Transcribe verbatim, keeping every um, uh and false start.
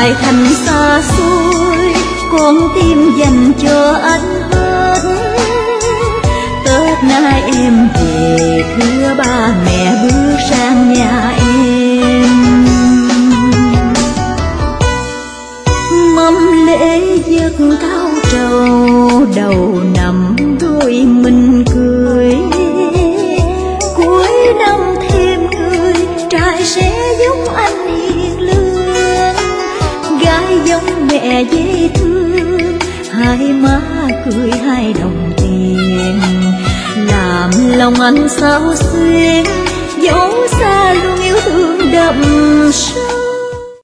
lại thành xa xôi, con tim dành cho anh hết. Tết nay em về thưa ba mẹ bước sang nhà em. Mâm lễ giấc cao trầu, đầu năm đôi mình cười. Cuối năm thêm người, trai sẽ giống anh hiền lương, gái giống mẹ dễ thương, hai má cười hai đồng tiền. Làm lòng anh sao xuyên, dẫu xa luôn yêu thương đậm sâu.